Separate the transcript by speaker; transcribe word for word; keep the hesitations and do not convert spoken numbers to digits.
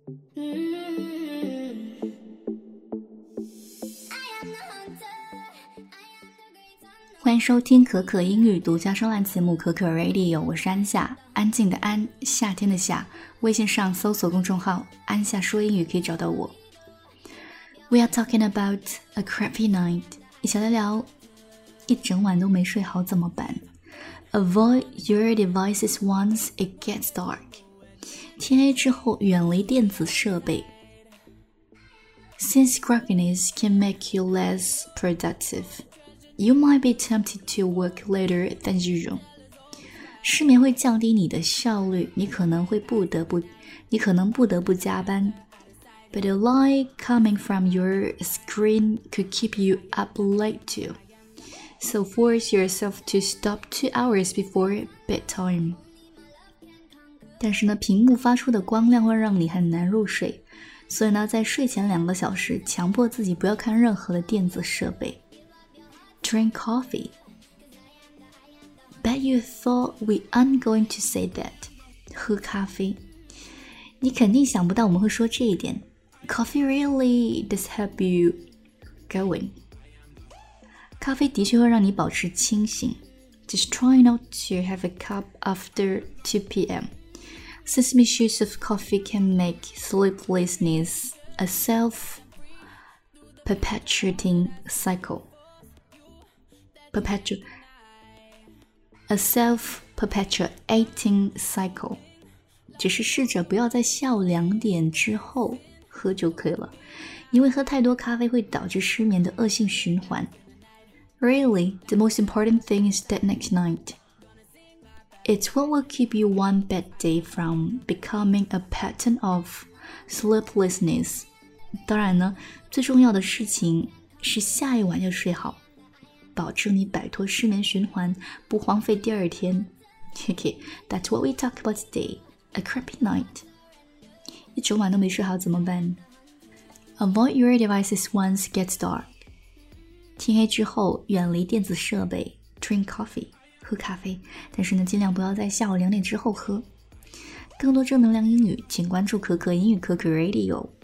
Speaker 1: 欢迎收听可可英语独家专栏节目可可 Radio， 我是安夏，安静的安，夏天的夏。微信上搜索公众号安夏说英语可以找到我。We are talking about a crappy night， 一起来聊一整晚都没睡好怎么办。Avoid your devices once it gets dark， 天黑之后远离电子设备。Since grogginess can make you less productive，You might be tempted to work later than usual. 失眠会降低你的效率，你可能会不得不，你可能不得不加班。But the light coming from your screen could keep you up late too. So force yourself to stop two hours before bedtime. 但是呢，屏幕发出的光亮会让你很难入睡，所以呢，在睡前两个小时，强迫自己不要看任何的电子设备。Drink coffee. Bet you thought we aren't going to say that. 喝咖啡。你肯定想不到我们会说这一点。Coffee really does help you going. 咖啡的确会让你保持清醒。Just try not to have a cup after two p.m. Sesame shoots of coffee can make sleeplessness a self-perpetuating cycle.Perpetu- a self-perpetuating cycle 只是试着不要在下午两点之後喝就可以了，因為喝太多咖啡會導致失眠的惡性循環。Really, the most important thing is that next night. It's what will keep you one bad day from becoming a pattern of sleeplessness. 當然呢，最重要的事情是下一晚要睡好，保证你擺脫失眠循環，不荒廢第二天。Okay, that's what we talk about today. A crappy night. 一整晚都沒睡好怎麼辦？ Avoid your devices once it gets dark. 天黑之後，遠離電子設備。Drink coffee. 喝咖啡，但是呢，盡量不要在下午兩點之後喝。更多正能量英語，請關注可可英語可可 Radio。